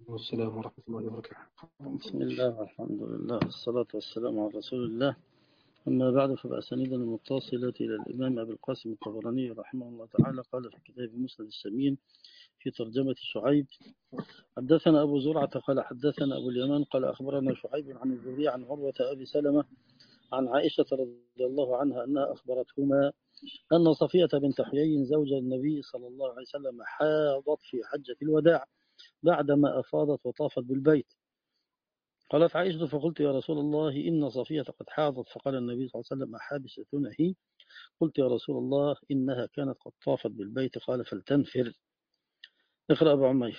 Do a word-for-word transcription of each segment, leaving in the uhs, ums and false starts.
والسلام ورحمة الله وبركاته. بسم الله والحمد لله والصلاة والسلام على رسول الله. أما بعد، فبأسانيدنا المتصلة إلى الإمام أبي القاسم الطبراني رحمه الله تعالى قال في كتاب مسند السمين في ترجمة شعيب: حدثنا أبو زرعة قال حدثنا أبو اليمان قال أخبرنا شعيب عن الزهري عن عروة أبي سلمة عن عائشة رضي الله عنها أنها أخبرتهما أن صفية بنت حيي زوج النبي صلى الله عليه وسلم حاضت في حجة الوداع بعدما أفاضت وطافت بالبيت. قالت عائشة: فقلت يا رسول الله إن صفية قد حاضت، فقال النبي صلى الله عليه وسلم: أحابستنا هي؟ قلت يا رسول الله إنها كانت قد طافت بالبيت. قال: فلتنفر. اقرأ أبو عمير.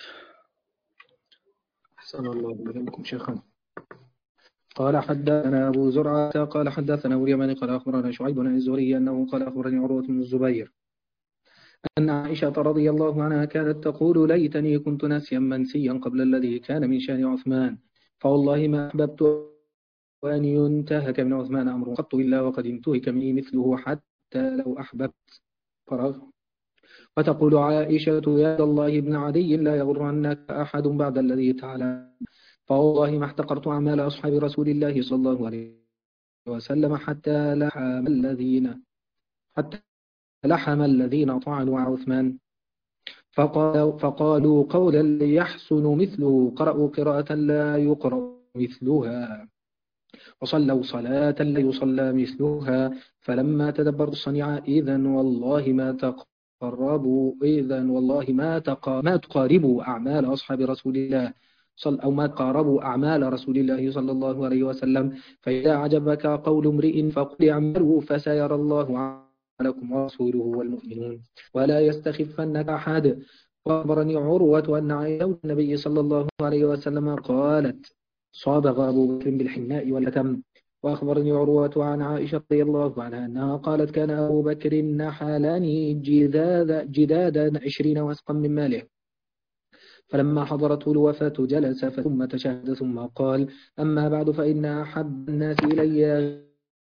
أحسن الله إليكم شيخنا. قال حدثنا أبو زرعة قال حدثنا أبو اليمان قال أخبرنا شعيب عن الزهري أنه قال أخبرني عروة بن الزبير أن عائشة رضي الله عنها كانت تقول: ليتني كنت ناسيا منسيا قبل الذي كان من شأن عثمان، فوالله ما أحببت أن ينتهك من عثمان أمر قط إلا وقد انتهك مني مثله حتى لو أحببت. فرغ. وتقول عائشة: يا الله ابن عدي لا يغرنك أحد بعد الذي تعالى، فوالله ما احتقرت أعمال أصحاب رسول الله صلى الله عليه وسلم حتى لحم الذين حتى لحم الذين طعنوا عثمان، فقال فقالوا قولا يحسن مثله، قرأوا قراءة لا يقرأ مثلها، وصلوا صلاة لا يصلى مثلها. فلما تدبروا الصنيعة إذن والله ما تقربوا إذن والله ما تق... ما تقاربوا أعمال أصحاب رسول الله صل أو ما تقاربوا أعمال رسول الله صلى الله عليه وسلم. فإذا عجبك قول امرئ فقل اعملوا فسيرى الله عملكم ورسوله والمؤمنون ولا يستخفنك أحد. وأخبرني عروة أن عائشة النبي صلى الله عليه وسلم قالت: صابغ أبو بكر بالحناء والأتم. وأخبرني عروة عن عائشة رضي الله عنها أنها قالت: كان أبو بكر نحلني جداد جدادا عشرين وسقا من ماله، فلما حضرته الوفاة جلس ثم تشهد ثم قال: أما بعد فإن أحب الناس إلي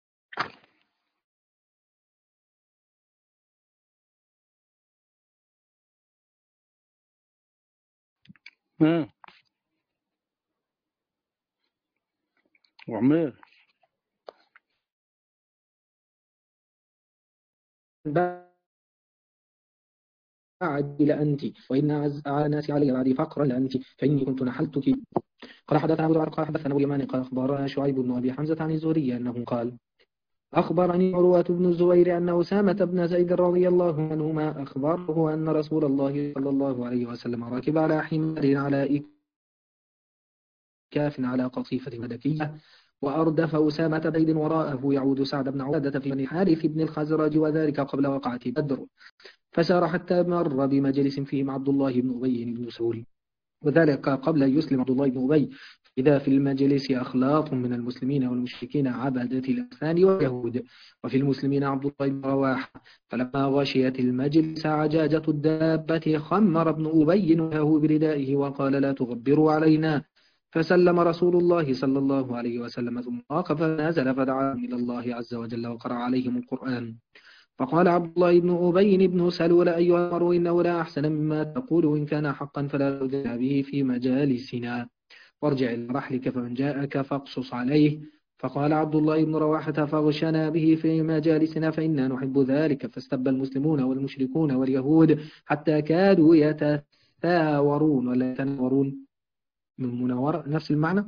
ها وعمير. بعد لأنت، وإن أعز الناس علي بعدي فقرا لأنت، فإني كنت نحلتك. قال حدثنا أبو قال حدثنا أبو اليمان قال أخبرنا شعيب بن أبي حمزة عن الزهري أنه قال: أخبرني عروة بن الزبير أن أسامة بن زيد رضي الله عنهما أخبره أن رسول الله صلى الله عليه وسلم ركب على حمار على إكاف على قصيفة ملكية، وأردف أسامة بيد وراءه يعود سعد بن عبادة في بني حارث بن الخزرج، وذلك قبل وقعة بدر، فسار حتى مر بمجلس فيهم عبد الله بن أبي بن سلول، وذلك قبل أن يسلم عبد الله بن أبي. إذا في المجلس أخلاط من المسلمين والمشركين عبدة الأوثان واليهود، وفي المسلمين عبد الله بن رواحة. فلما غشيت المجلس عجاجة الدابة خمر ابن أبي وجهه بردائه وقال: لا تغبروا علينا. فسلم رسول الله صلى الله عليه وسلم ثم وقف فنزل فدعا إلى الله عز وجل وقرأ عليهم القرآن. فقال عبد الله بن أبي بن سلول: أيها المرء إنه لا أحسن مما تقول، إن كان حقا فلا تدع به في مجالسنا، وارجع إلى رحلك فمن جاءك فاقصص عليه. فقال عبد الله بن رواحة: فاغشنا به في مجالسنا فإنا نحب ذلك. فاستب المسلمون والمشركون واليهود حتى كادوا يتثاورون ولا يتناورون، من مناورة نفس المعنى،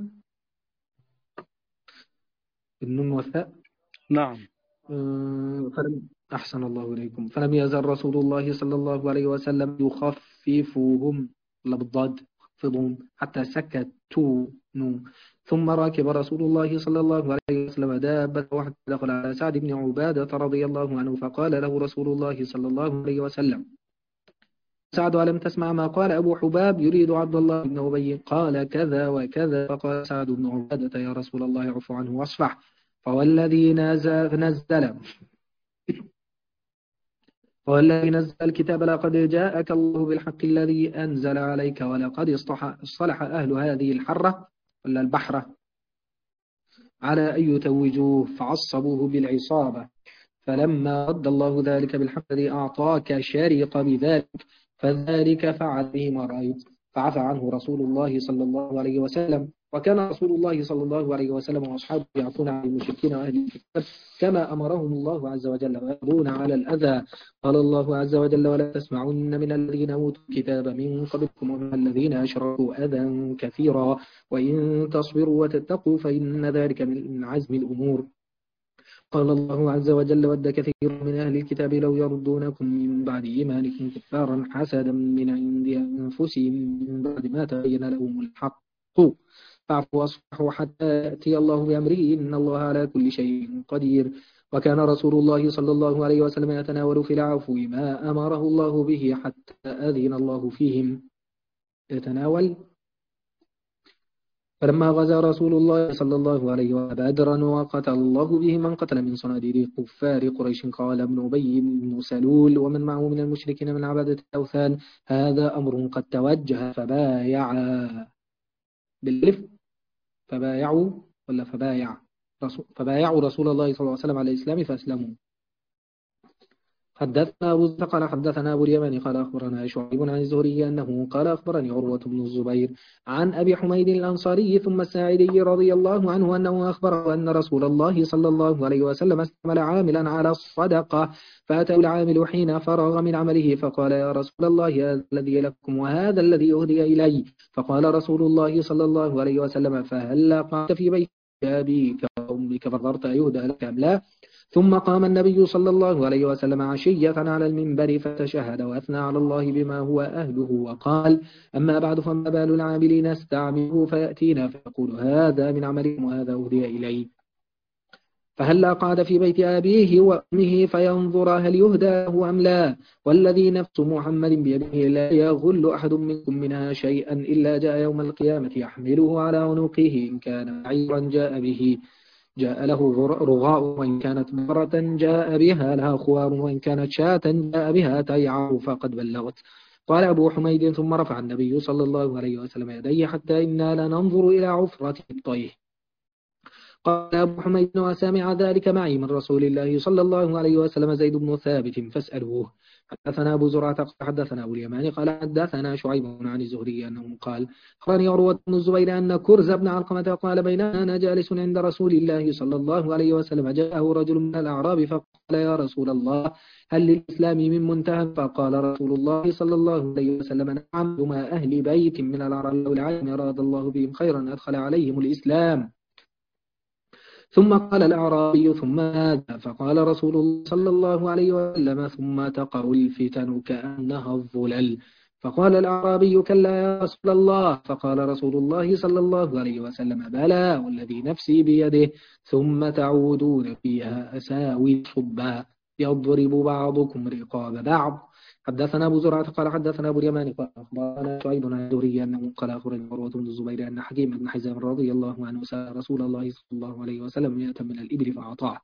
النون والثاء. نعم. فلم أحسن الله إليكم. فلم يزل رسول الله صلى الله عليه وسلم يخففهم بالضاد خفضهم حتى سكتوا. ثم راكب رسول الله صلى الله عليه وسلم دابة وحتى دخل على سعد بن عبادة رضي الله عنه، فقال له رسول الله صلى الله عليه وسلم: سعد، ألم تسمع ما قال أبو حباب يريد عبد الله بن أبي؟ قال: كذا وكذا. فقال سعد بن عبادة: يا رسول الله اعف عنه واصفح، فوالذي نزل نزل والذي نزل الكتاب لقد جاءك الله بالحق الذي أنزل عليك، ولقد اصطلح أهل هذه الحرة ولا البحرة على أن يتوجوه فعصبوه بالعصابة، فلما رد الله ذلك بالحق الذي أعطاك شرق بذلك، فذلك فعل به ما رأيت. فعفى عنه رسول الله صلى الله عليه وسلم. وكان رسول الله صلى الله عليه وسلم وأصحابه يعفون عن المشركين وأهل الكتاب كما أمرهم الله عز وجل ويأبون على الأذى. قال الله عز وجل: ولا تسمعن من الذين أوتوا الكتاب من قبلكم ومن الذين أشركوا أذى كثيرا وإن تصبروا وتتقوا فإن ذلك من عزم الأمور. قال الله عز وجل: ود كثير من أهل الكتاب لو يردونكم من بعد إيمانكم كفارا حسدا من عند أنفسهم من بعد ما تبين لهم الحق فاعفوا واصفحوا حتى يأتي الله بأمره إن الله على كل شيء قدير. وكان رسول الله صلى الله عليه وسلم يتناول في العفو ما أمره الله به حتى أذن الله فيهم. يتناول فلما غزا رسول الله صلى الله عليه وسلم بدرا وقتل الله به من قتل من صناديد كفار قريش قال ابن أبي بن سلول ومن معه من المشركين من عبادة الأوثان: هذا أمر قد توجه فبايعا بالالف فبايعوا ولا فبايع رسول فبايعوا رسول الله صلى الله عليه وسلم على الإسلام فأسلموا. حدثنا أبو زيد قال حدثنا أبو اليماني قال أخبرنا شعيب عن الزهري أنه قال أخبرني عروة بن الزبير عن أبي حميد الأنصاري ثم الساعدي رضي الله عنه أنه أخبره أن رسول الله صلى الله عليه وسلم استعمل عاملا على الصدقة فأتى العامل حين فرغ من عمله فقال: يا رسول الله هذا الذي لكم وهذا الذي أهدي إلي. فقال رسول الله صلى الله عليه وسلم: فهل قعدت في بيت أبيك وأمك فنظرت أيهدى لك أم لا؟ ثم قام النبي صلى الله عليه وسلم عشية على المنبر فتشهد وأثنى على الله بما هو أهله وقال: أما بعد فما بال العاملين استعمله فيأتينا فيقول: هذا من عملكم وهذا أهدي إلي. فهلا قعد في بيت أبيه وأمه فينظر هل يهدى له أم لا. والذي نفس محمد بيده لا يغل أحد منكم منها شيئا إلا جاء يوم القيامة يحمله على عنقه إن كان بعيرا جاء به جاء له رغاء وإن كانت بقرة جاء بها لها خوار وإن كانت شاة جاء بها تيعر فقد بلغت. قال أبو حميد: ثم رفع النبي صلى الله عليه وسلم يديه حتى إنا لننظر إلى عفرة الطيه. قال أبو حميد: وسمع ذلك معي من رسول الله صلى الله عليه وسلم زيد بن ثابت فاسألوه. حدثنا أبو زرعة حدثنا أبو اليمان قال حدثنا شعيب عن الزهري أنه قال: أخبرني عروة بن الزبير أن كرز بن علقمة قال: بينما أنا جالس عند رسول الله صلى الله عليه وسلم جاءه رجل من الأعراب فقال: يا رسول الله هل للإسلام من منتهى؟ فقال رسول الله صلى الله عليه وسلم: نعم، ثم أهل بيت من الأعراب لو العالم أراد الله بهم خيرا أدخل عليهم الإسلام. ثم قال الأعرابي: ثم هذا؟ فقال رسول الله صلى الله عليه وسلم: ثم تقع الفتن كأنها الظلل. فقال الأعرابي: كلا يا رسول الله. فقال رسول الله صلى الله عليه وسلم: بلى والذي نفسي بيده، ثم تعودون فيها أساوي صبا يضرب بعضكم رقاب بعض. حدثنا أبو زرعة قال حدثنا أبو اليمان قال أخبرنا شعيب عن الزهري أنه قال أخبرني عروة بن الزبير أن حكيم بن حزام رضي الله عنه سأل رسول الله صلى الله عليه وسلم مئة من الإبل فأعطاه.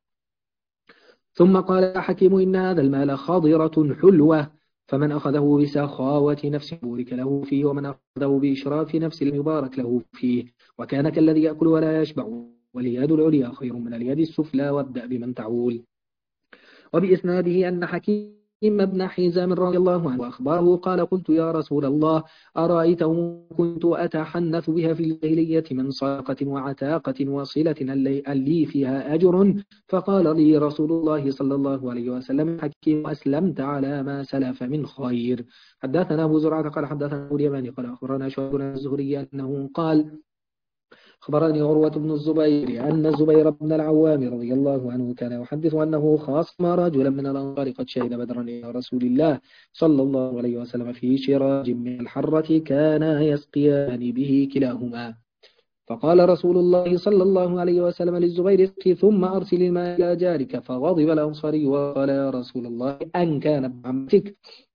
ثم قال يا حكيم: إن هذا المال خاضرة حلوة، فمن أخذه بسخاوة نفس بورك له فيه، ومن أخذه بإشراف نفس لم يبارك له فيه، وكان كالذي يأكل ولا يشبع، واليد العليا خير من اليد السفلى، وابدأ بمن تعول. وبإسناده أن حكيم ابن حزام رضي الله عنه وأخباره قال: قلت يا رسول الله أرأيته كنت أتحنث بها في الجاهلية من صدقة وعتاقة وصلة لي فيها أجر؟ فقال لي رسول الله صلى الله عليه وسلم: حكيم أسلمت على ما سلف من خير. حدثنا أبو زرعة قال حدثنا أبو اليماني قال أخبرنا شعيب بن الزهري أنه قال: أخبرني عروة بن الزبير أن الزبير بن العوام رضي الله عنه كان يحدث أنه خاصم رجلا من الأنصار قد شهد بدرا إلى رسول الله صلى الله عليه وسلم في شراج من الحرة كانا يسقيان به كلاهما. فقال رسول الله صلى الله عليه وسلم للزبير: اسقي ثم أرسل الماء إلى جارك. فغضب الأنصاري وقال: يا رسول الله أن كان ابن عمتك؟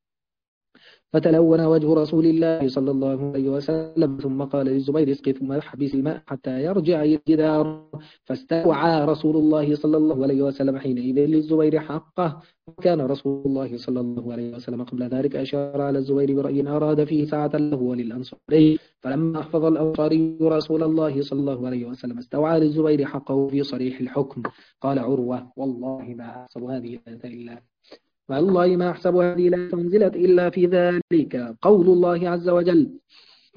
فتلون وجه رسول الله صلى الله عليه وسلم ثم قال للزبير: اسقي ثم احبس الماء حتى يرجع إلى الجدار. فاستوعى رسول الله صلى الله عليه وسلم حينئذ للزبير حقه. وكان رسول الله صلى الله عليه وسلم قبل ذلك أشار على الزبير برأي أراد فيه ساعة له وللأنصاري. فلما أحفظ الأنصاري رسول الله صلى الله عليه وسلم استوعى للزبير حقه في صريح الحكم. قال عروة: والله ما أحسب هذه إلا والله ما أحسب هذه لا أنزلت إلا في ذلك قول الله عز وجل: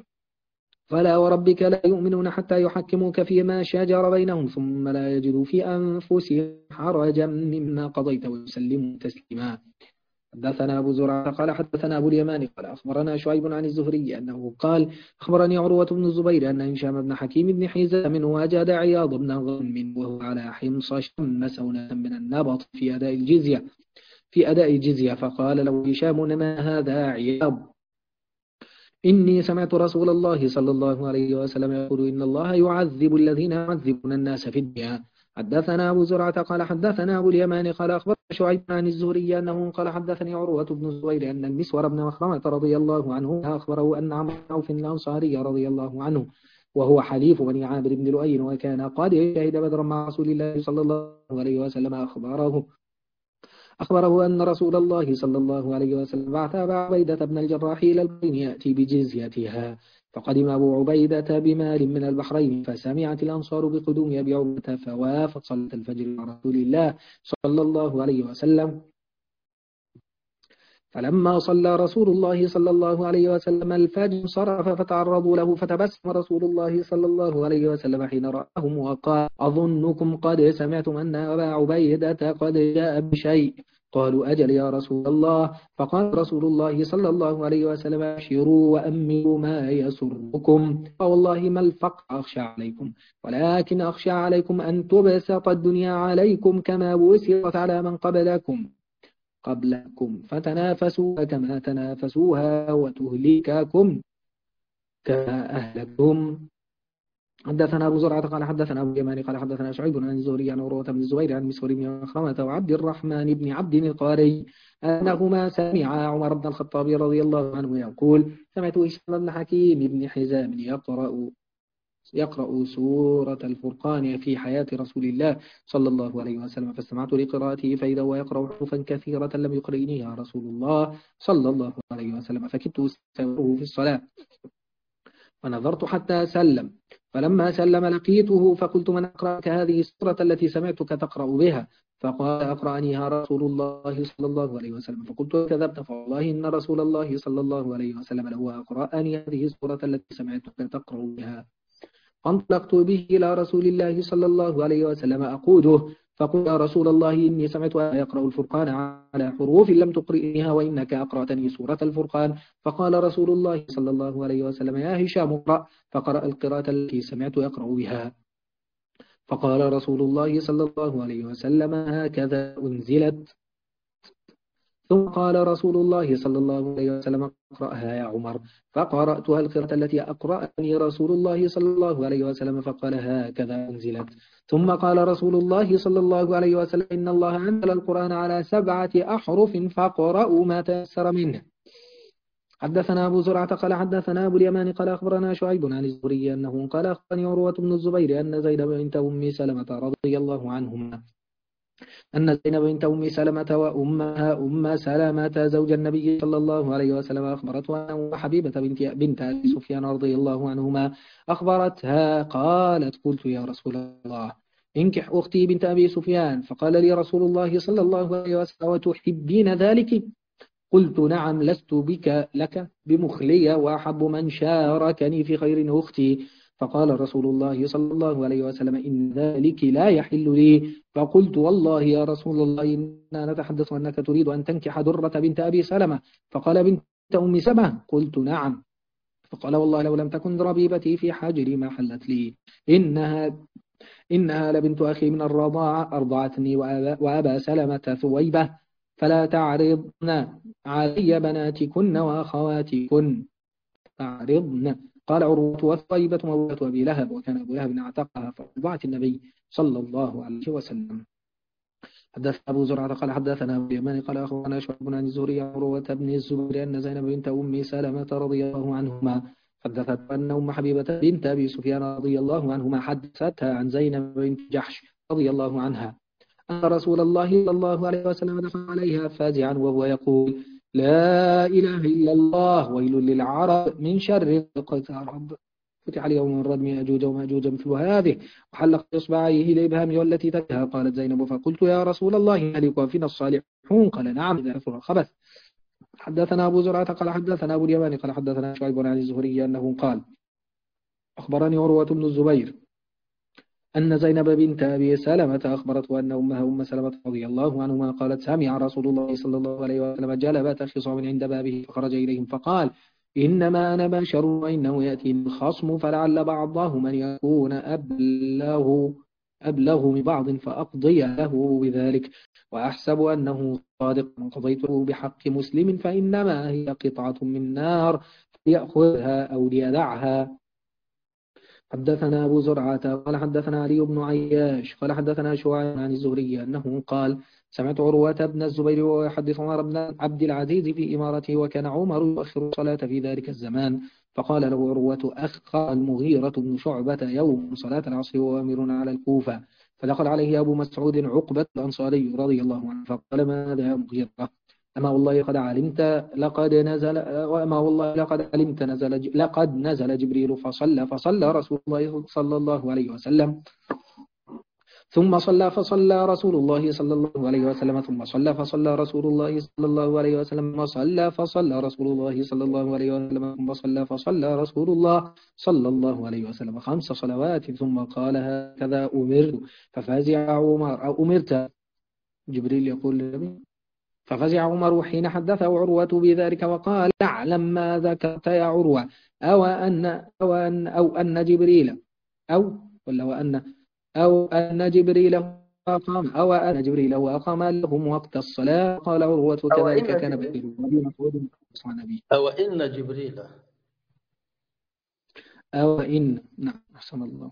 فلا وربك لا يؤمنون حتى يحكموك فيما شجر بينهم ثم لا يجدوا في أنفسهم حرجا مما قضيت ويسلموا تسليما. حدثنا أبو زرعة قال حدثنا أبو اليمان قال أخبرنا شعيب عن الزهري أنه قال أخبرني عروة بن الزبير أن هشام بن حكيم بن حزام وجد عياض بن غنم وهو على حمص شم سونة من النبط في أداء الجزية في أداء الجزية فقال له هشام ما هذا عياض إني سمعت رسول الله صلى الله عليه وسلم يقول إن الله يعذب الذين يعذبون الناس في الدنيا. حدثنا أبو زرعة قال حدثنا أبو اليمان قال أخبر شعيب عن الزهري أنه قال حدثني عروة بن الزبير أن المسور بن مخرمة رضي الله عنه أخبره أن عمرو بن عوف الأنصاري رضي الله عنه وهو حليف بني عامر بن لؤي وكان قد شهد بدرا مع رسول الله صلى الله عليه وسلم أخبره أخبره أن رسول الله صلى الله عليه وسلم بعث أبا عبيدة بن الجراح إلى البحرين يأتي بجزيتها فقدم أبو عبيدة بمال من البحرين فسمعت الأنصار بقدوم أبي عبيدة فوافق صلاة الفجر مع رسول الله صلى الله عليه وسلم. فلما صلى رسول الله صلى الله عليه وسلم الفجر صرف فتعرضوا له فتبسم رسول الله صلى الله عليه وسلم حين رآهم وقال أظنكم قد سمعتم أن أبا عبيدة قد جاء بشيء قالوا أجل يا رسول الله. فقال رسول الله صلى الله عليه وسلم أبشروا وأملوا ما يسركم فوالله ما الفقر أخشى عليكم ولكن أخشى عليكم أن تبسط الدنيا عليكم كما بسطت على من قبلكم قبلكم فتنافسوا كما تنافسوها وتهلككم كما أهلكتم. حدثنا أبو زرعة قال حدثنا أبو اليمان قال حدثنا شعيب عن الزهري عن عروة بن الزبير عن مسور بن مخرمة وعبد الرحمن بن عبد القاري أنهما سمعا عمر بن الخطاب رضي الله عنه يقول سمعت هشام بن حكيم بن حزام يقرأ يقرأ سورة الفرقان في حياة رسول الله صلى الله عليه وسلم فاستمعت لقراءته فإذا هو يقرأ حروفا كثيرة لم يقرئنيها رسول الله صلى الله عليه وسلم فكدت أستمره في الصلاة فنظرت حتى سلم فلما سلم لقيته فقلت من أقرأك هذه السورة التي سمعتك تقرأ بها فقال أقرأنيها رسول الله صلى الله عليه وسلم فقلت كذبت فوالله إن رسول الله صلى الله عليه وسلم له أقرأني هذه السورة التي سمعتك تقرأ بها. فانطلقت به إلى رسول الله صلى الله عليه وسلم أقوده فقل يا رسول الله إني سمعت يقرأ الفرقان على حروف لم تقرئنها وإنك أقرأتني سورة الفرقان. فقال رسول الله صلى الله عليه وسلم يا هشام اقرأ فقرأ القراءة التي سمعت يقرأ بها. فقال رسول الله صلى الله عليه وسلم هكذا أنزلت. ثم قال رسول الله صلى الله عليه وسلم اقرأها يا عمر فقرأتها القراءة التي أقرأني رسول الله صلى الله عليه وسلم فقال هكذا أنزلت. ثم قال رسول الله صلى الله عليه وسلم إن الله أنزل القرآن على سبعة أحرف فقرأوا ما تيسر منه. حدثنا أبو زرعة قال حدثنا أبو اليمان قال أخبرنا شعيب عن الزهري أنه قال أخبرني عروة بن الزبير أن زينب بنت أم سلمة رضي الله عنهما أن زينب بنت أم سلمة وأمها أم سلمة زوج النبي صلى الله عليه وسلم أخبرتها أن حبيبة بنت بنت أبي سفيان رضي الله عنهما أخبرتها قالت قلت يا رسول الله انكح أختي بنت أبي سفيان فقال لي رسول الله صلى الله عليه وسلم وتحبين ذلك قلت نعم لست بك لك بمخلية وأحب من شاركني في خير أختي. فقال رسول الله صلى الله عليه وسلم إن ذلك لا يحل لي. فقلت والله يا رسول الله إننا نتحدث أنك تريد أن تنكح درة بنت أبي سلمة. فقال بنت أم سلمة قلت نعم. فقال والله لو لم تكن ربيبتي في حاجري ما حلت لي إنها إنها لبنت أخي من الرضاعة أرضعتني وأبا, وأبا سلمة ثويبة فلا تعرضن علي بناتكن وأخواتكن تعرضن. قال عروة وثويبة مولة أبي لهب وكان أبو لهب اعتقها فأرضعت النبي صلى الله عليه وسلم. حدث أبو زرعة قال حدثنا أبو اليمان قال أخبرنا شعيب عن الزهري عروة بن الزبير أن زينب بنت أم سلمة رضي الله عنهما حدثت أن أم حبيبة بنت أبي سفيان رضي الله عنهما حدثتها عن زينب بنت جحش رضي الله عنها أن رسول الله صلى الله عليه وسلم دخل عليها فازعا وهو يقول لا إله إلا الله ويل للعرب من شر اقترب فتح اليوم من ردم يأجوج ومأجوج مثل هذه وحلق إصبعيه الإبهام والتي تكها. قالت زينب فقلت يا رسول الله هل يكافينا الصالحون قال نعم إذا كثر الخبث. حدثنا أبو زرعة قال حدثنا أبو اليمان قال حدثنا شعيب عن الزهري أنه قال أخبرني عروة بن الزبير أن زينب بنت أبي سلمة أخبرته أن أمها أم سلمة رضي الله عنهما قالت سمع رسول الله صلى الله عليه وسلم جلبة خصام عند بابه فخرج إليهم فقال إنما أنا بشر وإنه يأتي الخصم فلعل بعضهم أن يكون أبلغ أبلغ من بعض فأقضي له بذلك وأحسب أنه صادق قضيته بحق مسلم فإنما هي قطعة من نار ليأخذها أو ليدعها. حدثنا أبو زرعة قال حدثنا علي بن عياش قال حدثنا شعيب عن الزهري أنه قال سمعت عروة بن الزبير ويحدث عمر بن عبد العزيز في إمارته وكان عمر يؤخر الصلاة في ذلك الزمان فقال له عروة أخر المغيرة بن شعبة يوم صلاة العصر وأمر على الكوفة فدخل عليه أبو مسعود عقبة الأنصاري رضي الله عنه فقال ماذا يا مغيرة أما والله قد علمت لقد نزل وأما والله لقد علمت نزل لقد نزل جبريل فصلى فصلى رسول الله صلى الله عليه وسلم ثم صلى فصلى رسول الله صلى الله عليه وسلم ثم صلى فصلى رسول الله صلى الله عليه وسلم ثم صلى فصلى رسول الله صلى الله عليه وسلم ثم صلى فصلى رسول الله صلى الله عليه وسلم خمس صلوات ثم قال هكذا أمرت ففزع عمر أو أمرت جبريل يقول للنبي ففزع عمر حين حدثه عروة بذلك وقال اعلم ما ذكرت يا عروة أو أن أو أن أو أن جبريل أو ولا وأن أو أن جبريل أقام أو أن جبريل وأقام لهم وقت الصلاة قال عروة كذلك كان بكير النبي مسعود النبي أو إن جبريل أو إن نعم أحسن الله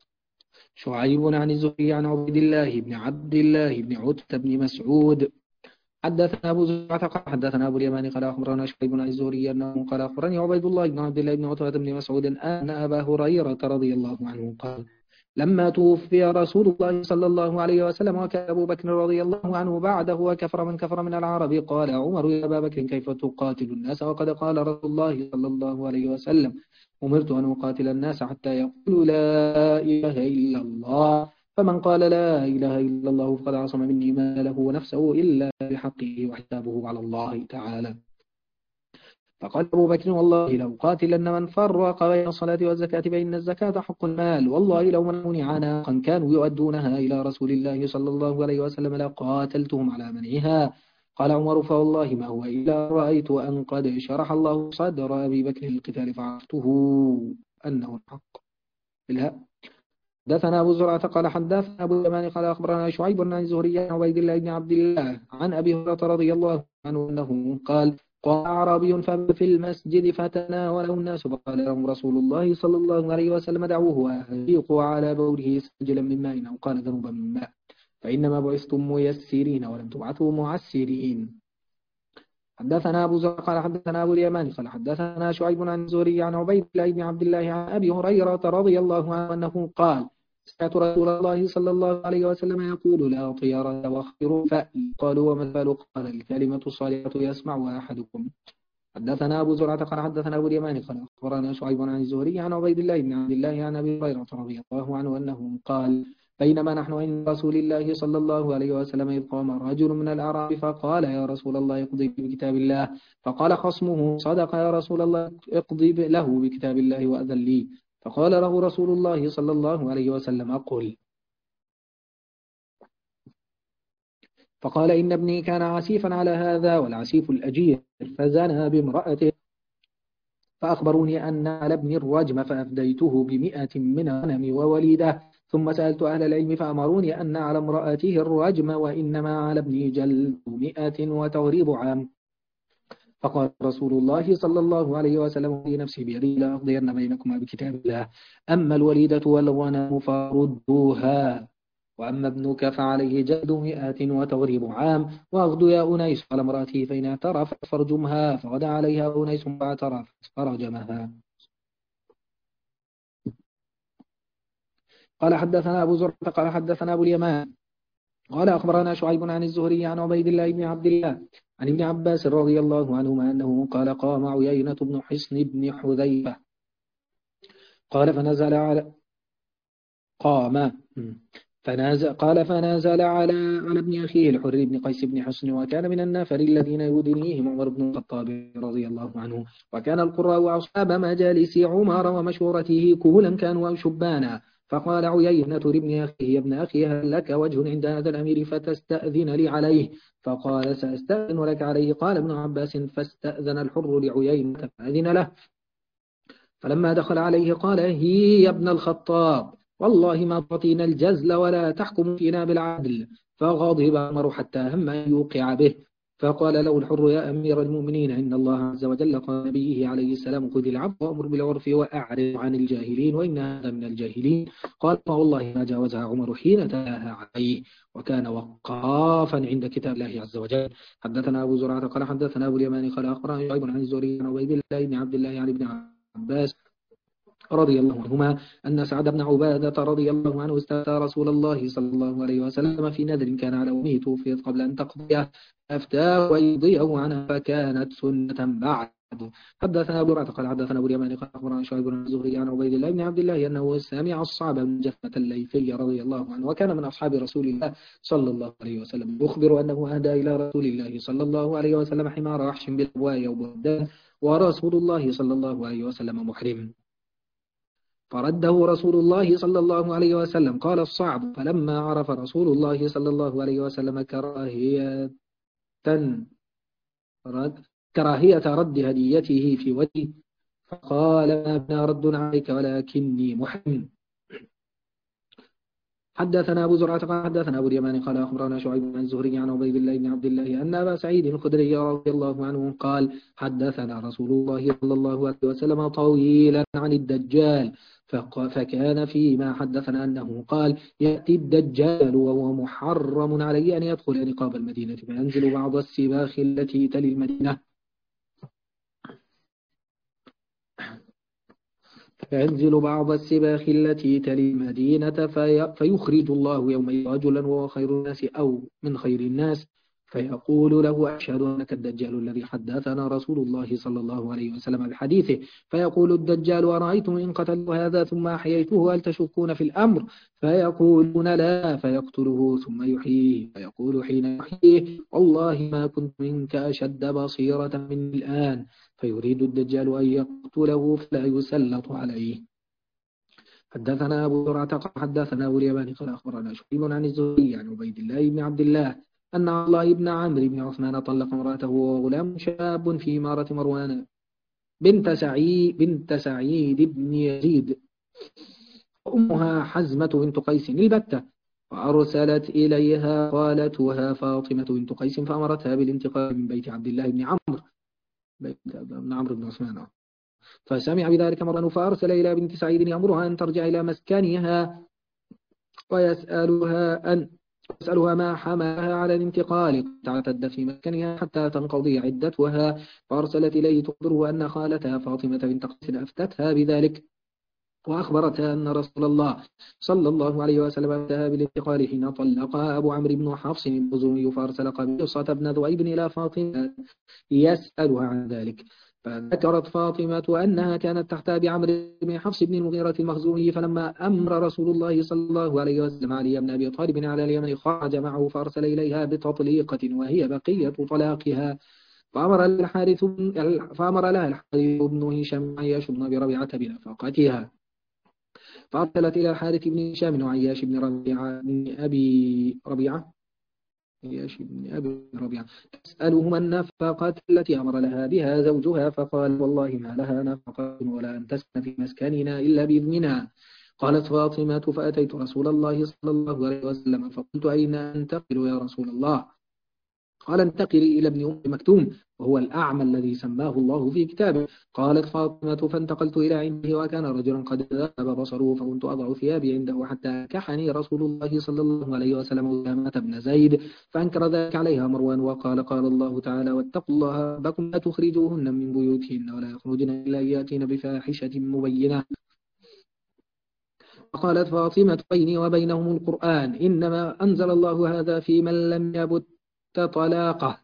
شعيب عن الزهري عن عبد الله بن عبد الله بن عتبة بن مسعود حدثنا أبو زرعة قال حدثنا أبو اليمان قال أخبرنا شعيب عن الزهري أنه قال أخبرني عبيد الله بن عبد الله بن عتبة بن مسعود أن أبا هريرة رضي الله عنه قال لما توفي رسول الله صلى الله عليه وسلم وكان أبو بكر رضي الله عنه بعده وكفر من كفر من العرب قال عمر يا أبا بكر كيف تقاتل الناس وقد قال رسول الله صلى الله عليه وسلم أمرت أن أقاتل الناس حتى يقولوا لا إله إلا الله فمن قال لا إله إلا الله فقد عصم مني ماله ونفسه إلا بحقه وحسابه على الله تعالى. فقال أبو بكر والله لو قاتلن من فرق بين الصلاة والزكاة فإن الزكاة حق المال والله لو منعوني عناقا كانوا يؤدونها إلى رسول الله صلى الله عليه وسلم لقاتلتهم على منعها. قال عمر فوالله ما هو إلا رأيت أن قد شرح الله صدر أبي بكر القتال فعرفته أنه الحق. بالها حدثنا أبو زرعة قال حدثنا أبو اليمان قال أخبرنا شعيب عن الزهري عن عبيد الله بن عبد الله عن أبي هريرة رضي الله عنه أنه قال قال أعرابي في المسجد فتناوله الناس فقال لهم رسول الله صلى الله عليه وسلم دعوه وأهريقوا على بوله سجلا من ماء أو قال ذنوبا من ماء فإنما بعثتم ميسرين ولم تبعثوا معسرين. حدثنا أبو زرع قال حدثنا أبو اليمان قال حدثنا شعيب عن الزهري عن عبيد الله بن عبد الله عن أبي هريرة رضي الله عنه أنه قال سمعت رسول الله صلى الله عليه وسلم يقول لا طيرة وخير فأل قالوا وما الفأل قال الكلمة الصالحة يسمعها أحدكم. حدثنا أبو زرعة قال حدثنا أبو اليمان قال أخبرنا شعيب عن الزهري عن عبيد الله بن عبد الله عن أبي هريرة رضي الله عنه أنه قال بينما نحن عند رسول الله صلى الله عليه وسلم إذ قام رجل من الأعراب فقال يا رسول الله اقضي بكتاب الله فقال خصمه صدق يا رسول الله اقضي له بكتاب الله وأذن لي فقال له رسول الله صلى الله عليه وسلم أقل فقال إن ابني كان عسيفا على هذا والعسيف الأجير فزنى بامرأته فأخبروني أن على ابني الرجم فأفديته بمئة من غنم ووليده ثم سألت أهل العلم فأمروني أن على امرأته الرجم وإنما على ابني جلد مئة وتغريب عام. فقال رسول الله صلى الله عليه وسلم في نفسي بيدي لا أقضين بينكما بكتاب الله أما الوليدة والغنم فردوها وأما ابنك فعليه جلد مئة وتغريب عام وأغدو يا أنيس على امرأته فإن اعترفت فرجمها فغدا عليها أنيس فاعترفت فرجمها. قال حدثنا أبو زرعة قال حدثنا أبو اليمان قال أخبرنا شعيب عن الزهري عن عبيد الله بن عبد الله عن ابن عباس رضي الله عنهما أنه قال قام عيينة بن حصن بن حذيفة قال فنزل على قام فنازل قال فنازل على على ابن أخيه الحر بن قيس بن حصن، وكان من النفر الذين يدنيهم عمر بن الخطاب رضي الله عنه. وكان القراء أصحاب مجالس عمر ومشورته كهلا كانوا أو شبانا. فقال عيينة لابن أخيه يا ابن أخي هل لك وجه عند هذا الأمير فتستأذن لي عليه؟ فقال سأستأذن لك عليه. قال ابن عباس فاستأذن الحر لعيينة فأذن له. فلما دخل عليه قال هي يا ابن الخطاب والله ما تعطينا الجزل ولا تحكم فينا بالعدل. فغضب عمر حتى هم أن يوقع به. فقال له الحر يا أمير المؤمنين إن الله عز وجل قال نبيه عليه السلام خذ العفو وأمر بالعرف وأعرض عن الجاهلين وإن هذا من الجاهلين. قال فوالله ما جاوزها عمر حين تلاها عليه، وكان وقافا عند كتاب الله عز وجل. حدثنا أبو زرعة قال حدثنا أبو اليمان قال أخبرنا شعيب عن الزهري عن عبيد الله بن عبد الله عن ابن عباس رضي الله عنهما أن سعد بن عبادة رضي الله عنه استفتى رسول الله صلى الله عليه وسلم في نذر كان على أمه توفيت قبل أن تقضيه، أفتاه ويضيعه عنها فكانت سنة بعد. حدثنا أبو رعد قال حدثنا أبو اليمان قال أخبرنا شعيب بن الزهري عن عبيد الله بن عبد الله أنه سمع الصعب بن جثمة الليثي رضي الله عنه وكان من أصحاب رسول الله صلى الله عليه وسلم يخبر أنه أهدى إلى رسول الله صلى الله عليه وسلم حمار وحش بالأبواء وبردان ورسول الله صلى الله عليه وسلم محرم، فرده رسول الله صلى الله عليه وسلم. قال الصعب فلما عرف رسول الله صلى الله عليه وسلم كراهية رد كراهية رد هديته في وجهه فقال ما ابن رد عليك ولكني محرم. حدثنا أبو زرعة قال حدثنا أبو اليمان قال أخبرنا شعيب بن الزهري عن عبيد الله بن عبد الله أن أبا سعيد الخدري رضي الله عنه قال حدثنا رسول الله صلى الله عليه وسلم طويلا عن الدجال، فكان فيما حدثنا أنه قال يأتي الدجال وهو محرم عليه أن يدخل نقاب المدينة فينزل بعض السباخ التي تلي المدينة فينزل بعض السباخ التي تلي المدينة في فيخرج الله يومئذ رجلا وهو خير الناس أو من خير الناس فيقول له أشهد أنك الدجال الذي حدثنا رسول الله صلى الله عليه وسلم بحديثه. فيقول الدجال أرأيتم إن قتلت هذا ثم أحييته هل تشكون في الأمر؟ فيقولون لا. فيقتله ثم يحييه فيقول حين يحييه والله ما كنت منك أشد بصيرة من الآن. فيريد الدجال أن يقتله فلا يسلط عليه. حدثنا أبو زرعة حدثنا أبو اليمان قال أخبرنا شعيب عن الزهري عن عبيد الله بن عبد الله أن عبد الله بن عمرو بن عثمان طلق امرأته وغلام شاب في إمارة مروان بنت سعيد بنت سعيد بن يزيد أمها حزمة بنت قيس البتة، فأرسلت إليها قالتها فاطمة بنت قيس فأمرتها بالانتقال من بيت عبد الله بن عمرو بن عمرو بن عثمان. فسمع بذلك مروان فأرسل إلى بنت سعيد يأمرها أن ترجع إلى مسكنها ويسألها أن يسألها ما حملها على الانتقال، تعتد في مسكنها حتى تنقضي عدتها. فأرسلت إليه تخبره أن خالتها فاطمة بنت قيس أفتتها بذلك وأخبرتها أن رسول الله صلى الله عليه وسلم أفتاها بالانتقال حين طلقها أبو عمرو بن حفص البزومي. فأرسل قبيصة بن ذؤيب إلى فاطمة يسألها عن ذلك، فذكرت فاطمة أنها كانت تحت أبي عمرو بن حفص بن المغيرة المخزومي. فلما أمر رسول الله صلى الله عليه وسلم علي بن أبي طالب على اليمن خرج معه فأرسل إليها بتطليقة وهي بقية طلاقها. فأمر الحارث فأمر لها الحارث بن هشام عياش بن أبي ربيعة بنفقتها. فأرسلت إلى الحارث بن هشام وعياش بن ربيعة بن أبي ربيعة عياش بن أبي ربيعة تسألهما النفقة التي أمر لها بها زوجها. فقال والله ما لها نفقة ولا أن تسكن في مسكننا إلا بإذننا. قالت فاطمة فأتيت رسول الله صلى الله عليه وسلم فقلت أين أنتقل يا رسول الله؟ قال انتقلي إلى ابن أم مكتوم وهو الأعمى الذي سماه الله في كتابه. قالت فاطمة فانتقلت إلى عنده وكان رجلا قد ذهب بصره فكنت أضع ثيابي عنده حتى أنكحني رسول الله صلى الله عليه وسلم أسامة بن زيد. فأنكر ذلك عليها مروان وقال قال الله تعالى واتقوا الله ربكم لا تخرجوهن من بيوتهن ولا يخرجن إلا يأتين بفاحشة مبينة. فقالت فاطمة بيني وبينهم القرآن إنما أنزل الله هذا في من لم يبت طلاقه.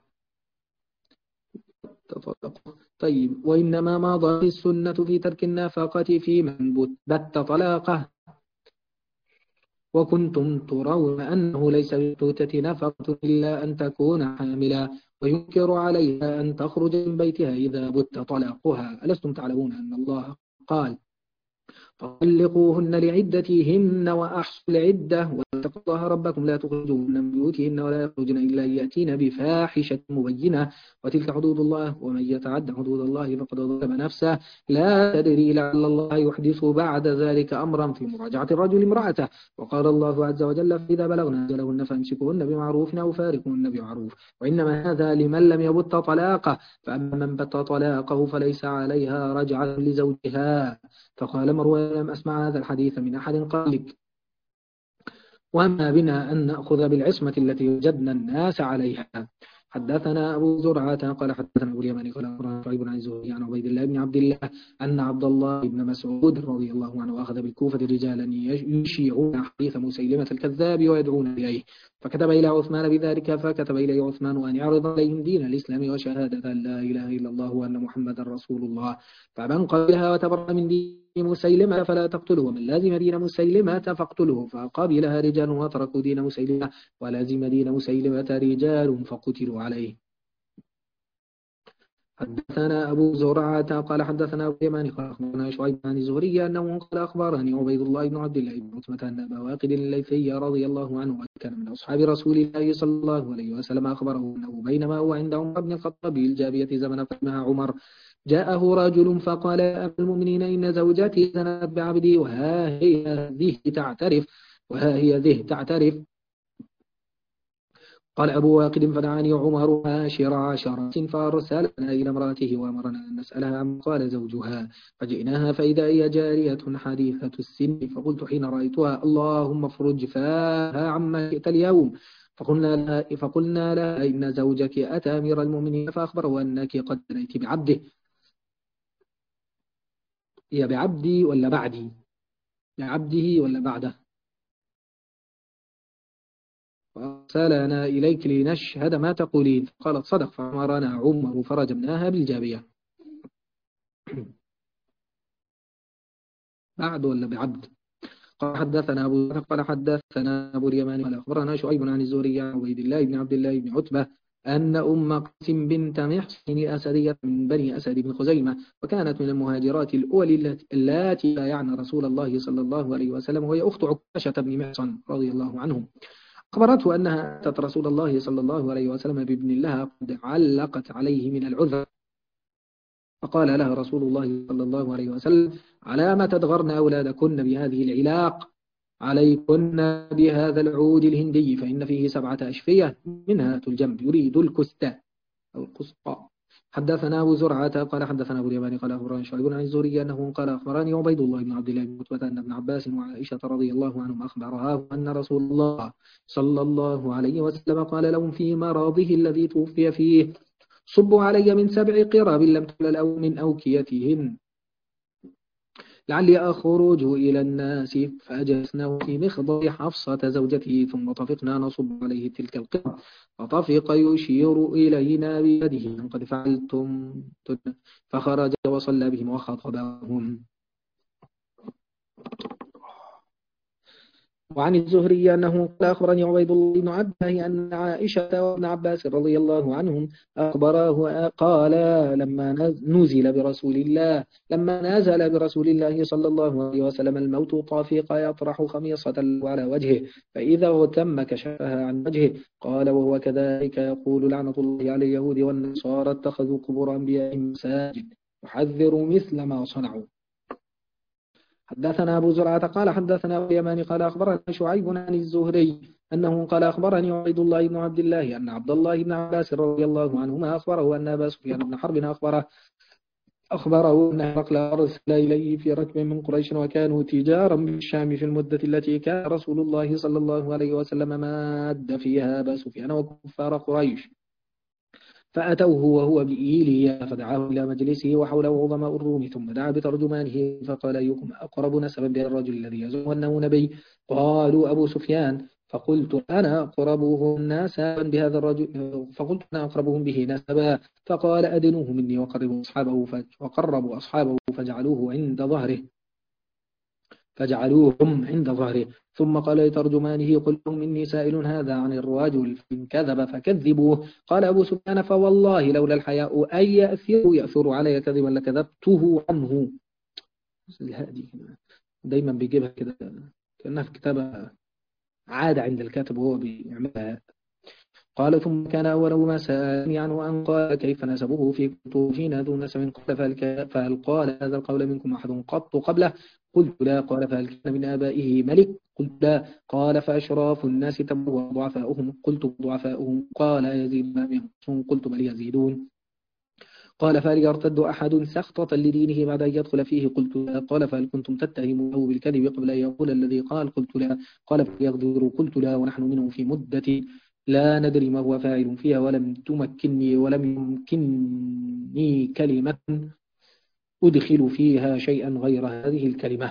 طيب وإنما مضت السنة في ترك النفقة في من بت طلاقه. وكنتم ترون أنه ليس بالتوتة نفقة إلا أن تكون حاملا وينكر عليها أن تخرج من بيتها إذا بت طلاقها. ألستم تعلمون أن الله قال فطلقوهن لعدتهن وأحصوا العدة واتقوا الله ربكم لا تخرجوهن من بيوتهن ولا يخرجن إلا أن يأتين بفاحشة مبينة وتلك حدود الله ومن يتعد حدود الله فقد ظلم نفسه لا تدري لعل الله يحدث بعد ذلك أمرا في مراجعة الرجل امرأته. وقال الله عز وجل فإذا بلغنا أجلهن فامسكوهن بمعروف أو فارقوهن بمعروف وإنما هذا لمن لم يبت طلاقه فأما من بت طلاقه فليس عليها رجعة لزوجها. فقال مروان لم أسمع هذا الحديث من أحد قبلك وما بنا أن نأخذ بالعصمة التي وجدنا الناس عليها. حدثنا أبو زرعة قال حدثنا أبو اليماني قال أخبرنا شعيب عن الزهري عن عبيد الله بن عبد الله أن عبد الله بن مسعود رضي الله عنه أخذ بالكوفة رجالا يشيعون حديث مسيلمة الكذاب ويدعون إليه فكتب إلى عثمان بذلك فكتب إليه عثمان أن يعرض عليهم دين الإسلام وشهادة أن لا إله إلا الله وأن محمدا رسول الله فمن قبلها وتبرأ من دين مسيلمة فلا تقتله ومن لازم دين مسيلمة فاقتله. فقبلها رجال وتركوا دين مسيلمة ولازم دين مسيلمة رجال فقتلوا عليه. حدثنا أبو زرعة قال حدثنا أبو اليماني قال أخبرنا شعيب عن الزهري أنه قال أخبرني عبيد الله بن عبد الله بن عتبة أن أبا واقد الليثي رضي الله عنه كان من أصحاب رسول الله صلى الله عليه وسلم أخبره أنه بينما هو عند عمر بن الخطاب بالجابية زمن قدمها عمر جاءه رجل فقال يا أمير المؤمنين إن زوجتي زنت بعبدي وها هي ذه تعترف وها هي ذه تعترف. قال أبو واقد فدعاني عمر عاشر عشرة فأرسلنا إلى امرأته وأمرنا أن نسألها عما قال زوجها فجئناها فإذا هي جارية حديثة السن فقلت حين رأيتها اللهم افرج فاها عما شئت اليوم. فقلنا لها, فقلنا لها إن زوجك أتى أمير المؤمنين فأخبره أنك قد زنيت بعبده. هي بعبدي ولا بعدي؟ بعبده ولا بعده؟ فأرسلنا إليك لنشهد ما تقولين قالت صدق فأمرنا عمر فرجمناها بالجابية. بعد ولا بعبد؟ قال حدثنا أبو قال حدثنا أبو اليمان قال أخبرنا شعيب عن الزهري عن عبيد الله بن عبد الله بن عتبة أن أم قاسم بنت محصن أسدية من بني أسد بن خزيمة وكانت من المهاجرات الأول التي بايعن رسول الله صلى الله عليه وسلم وهي أخت عكاشة بن محصن رضي الله عنهم. أخبرته أنها أتت رسول الله صلى الله عليه وسلم بابن لها قد علقت عليه من العذر فقال لها رسول الله صلى الله عليه وسلم على ما تدغرن أولادكن بهذه العلاق عليكن بهذا العود الهندي فإن فيه سبعة أشفية منها الجنب يريد الكستة أو القسطاء. حدثنا أبو زرعة قال حدثنا أبو اليماني قال أخبرني شعيب عن الزهري أنه قال أخبرني عبيد الله بن عبد الله بن عتبة أن ابن عباس وعائشة رضي الله عنهم أخبرها أن رسول الله صلى الله عليه وسلم قال لهم في مرضه الذي توفي فيه صبوا علي من سبع قراب لم تبلل أو من أوكيتهن لعلي أخرج إلى الناس فأجلسنا في مخضر حفصة زوجته ثم طفقنا نصب عليه تلك القرى فطفق يشير إلينا بيده قد فعلتم فخرج وصلى بهم وخطبهم. وعن الزهري أنه قال أخبرني عبيد الله بن عبد الله أن عائشة وابن عباس رضي الله عنهم أخبراه قال لما نزل برسول الله لما نزل برسول الله صلى الله عليه وسلم الموت طافق يطرح خميصة على وجهه فإذا اغتم كشفها عن وجهه قال وهو كذلك يقول لعنة الله على اليهود والنصارى اتخذوا قبور أنبيائهم مساجد يحذر مثل ما صنعوا. حدثنا أبو زرعة قال حدثنا أبو اليماني قال أخبرنا شعيب عن الزهري أنه قال أخبرني عبيد الله بن عبد الله أن عبد الله بن عباس رضي الله عنهما أخبره أن أبا سفيان بن حرب أخبره أخبره أن هرقل أرسل إليه في ركب من قريش وكانوا تجارا بالشام في المدة التي كان رسول الله صلى الله عليه وسلم ماد فيها أبا سفيان وكفار قريش فأتوه وهو بإيليا فدعاه إلى مجلسه وحوله عظماء الروم ثم دعا بترجمانه فقال أيكم أقرب نسبا بالرجل الذي يزعم أنه نبي قالوا أبو سفيان فقلت أنا أقربهم نسبا بهذا الرجل فقلت أنا أقربهم به نسبا فقال أدنوه مني وقربوا أصحابه وقربوا أصحابه فجعلوه عند ظهره فجعلوهم عند ظهره، ثم قال لترجمانه قل لهم إني سائل هذا عن الرجل فإن كذب فكذبوه. قال أبو سفيان فوالله لولا الحياء أن يأثر يأثر علي كذبا لكذبته عنه. الهادي دايما بيجيبها كده كأنها في كتابة عادة عند الكاتب وهو بيعملها. قال ثم كان أول ما سألني عنه أن قال كيف نسبه في كتبنا ذو نسب، قال فهل قال هذا القول منكم أحد قط قبله؟ قلت لا. قال فهل كان من آبائه ملك؟ قلت لا. قال فأشراف الناس تبوا ضعفاؤهم؟ قلت ضعفاؤهم. قال يزيد ما ينقصون؟ قلت بل يزيدون. قال فهل يرتد أحد سخطة لدينه بعد أن يدخل فيه؟ قلت لا. قال فهل كنتم تتهمونه بالكذب قبل أن يقول الذي قال؟ قلت لا. قال فليغدروا؟ قلت لا. ونحن منه في مدة لا ندري ما هو فاعل فيها، ولم تمكنني ولم يمكنني كلمة أدخل فيها شيئا غير هذه الكلمة.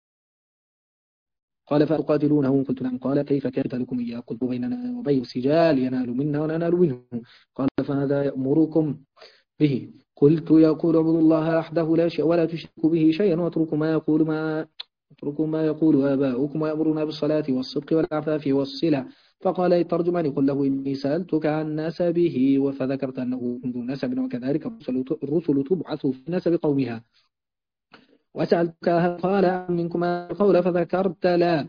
قال فأقاتلونه؟ قلت نعم. قال كيف كانت لكم إياه؟ قلت بيننا وبين سجال ينال منا وننال منه. قال فهذا يأمركم به؟ قلت يقول اعبدوا الله وحده لا شيء ولا تشركوا به شيئا واتركوا ما يقول ما اتركوا ما يقول آباؤكم ويأمرنا بالصلاة والصدق والعفاف والصلة. فقال الترجمان قل له إني سألتك عن نسبه فذكرت أنه ذو نسب وكذلك الرسل تبعث في نسب قومها. وسألتك هل قال منكم القول فذكرت لا.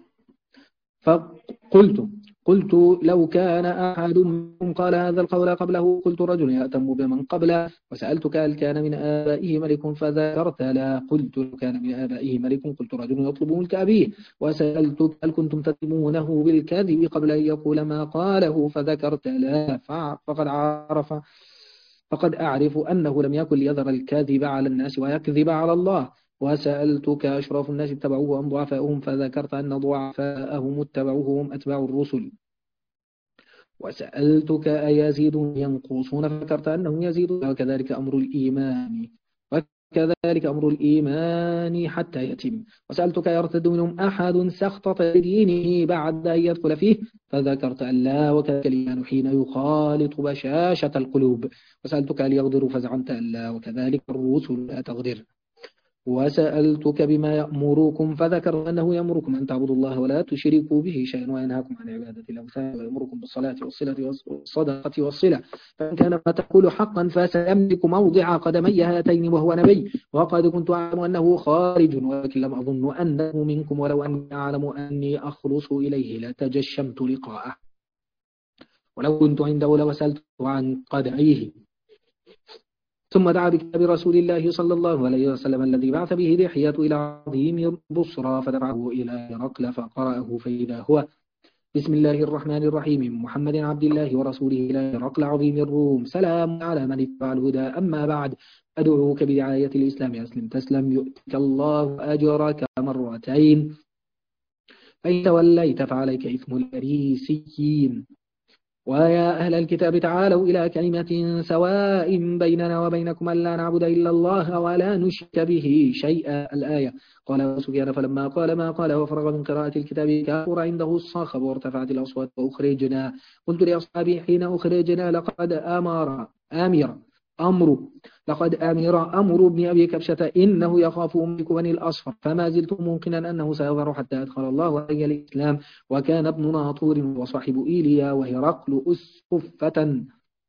فقلت قلت لو كان أحد منكم قال هذا القول قبله قلت رجل يأتم بمن قبله. وسألتك هل كان من آبائه ملك فذكرت لا. قلت لو كان من آبائه ملك قلت رجل يطلب ملك أبيه. وسألتك هل كنتم تتهمونه بالكذب قبل أن يقول ما قاله فذكرت لا. فقد عرف فقد أعرف أنه لم يكن ليذر الكذب على الناس ويكذب على الله. وسألتك أشراف الناس اتبعوه أم ضعفاؤهم فذكرت أن ضعفاءهم اتبعوهم أتباع الرسل. وسألتك أيزيد ينقصون فذكرت أنهم يزيدون. وكذلك أمر الإيمان وكذلك أمر الإيمان حتى يتم. وسألتك يرتد منهم أحد سخطة لدينه بعد أن يدخل فيه فذكرت أن لا. وكذلك الإيمان حين يخالط بشاشة القلوب. وسألتك هل يغدر فزعمت أن لا. وكذلك الرسل لا تغدر. وسألتك بما يأمركم فذكر أنه يأمركم أن تعبدوا الله ولا تشركوا به شيئا وينهاكم عن عبادة الأوثان ويأمركم بالصلاة والصلة والصدقة والصلة. فإن كان ما تقول حقا فسيملك موضع قدمي هاتين وهو نبي. وقد كنت أعلم أنه خارج ولكن لم أظن أنه منكم ولو أني أعلم أني أخلص إليه لتجشمت لقاءه. ولو كنت عنده لوسألته عن قدعيه. ثم دعا بكتاب رسول الله صلى الله عليه وسلم الذي بعث به دحية إلى عظيم بصرى فدفعه إلى هرقل فقرأه فإذا هو بسم الله الرحمن الرحيم محمد عبد الله ورسوله إلى هرقل عظيم الروم سلام على من اتبع الهدى أما بعد أدعوك بدعاية الإسلام أسلم تسلم يؤتك الله أجرك مرتين فإن توليت فعليك إثم الأريسيين. ويا أهل الكتاب تعالوا إلى كلمة سواء بيننا وبينكم ألا نعبد إلا الله ولا نشرك به شيئا. الآية. قال أبو سفيان فلما قال ما قال وفرغ من قراءة الكتاب كثر عنده الصخب وارتفعت الأصوات وأخرجنا. قلت لأصحابي حين أخرجنا لقد أمر آمر أمر لقد أمر أمر ابن أبي كبشة إنه يخاف أملك بني الأصفر فما زلت موقنا أنه سيظهر حتى أدخل الله علي الإسلام. وكان ابن ناطور وصاحب إيليا وهرقل أسقفة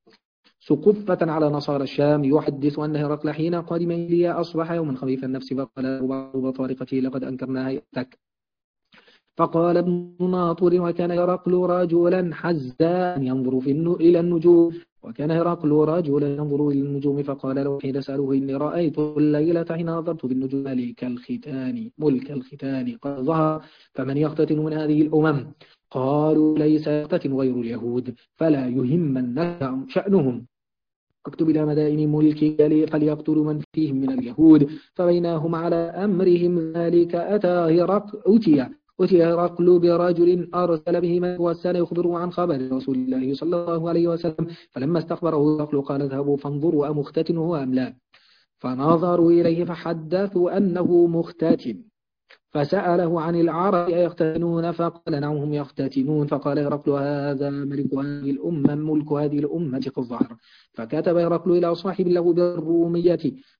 سقفة على نصارى الشام يحدث أن هرقل حين قدم إيليا أصبح يوما خبيث النفس فقال له بعض بطارقته لقد أنكرنا هيئتك. فقال ابن ناطور وكان هرقل رجلا حزان ينظر في النو... إلى النجوم وكان هرقل رجلا ينظر إلى النجوم فقال له حين سألوه إني رأيت الليلة حين نظرت بالنجوم ملك الختان ملك الختان قد ظهر فمن يختتن من هذه الأمم؟ قالوا ليس يختتن غير اليهود فلا يهمنك شأنهم اكتب إلى مدائن ملكك فليقتلوا من فيهم من اليهود. فبينهم على أمرهم ذلك أتى هرقل أتي أتي هرقل برجل أرسل به من وسال يخبره عن خبر رسول الله صلى الله عليه وسلم فلما استخبره هرقل قال اذهبوا فانظروا أمختتن هو أم لا. فنظروا إليه فحدثوا أنه مختتن فسأله عن العرب أيختتنون فقال نعم هم يختتنون. فقال هرقل هذا ملك هذه الأمة ملك هذه الأمة قد ظهر. فكتب هرقل إلى صاحب له بالرومية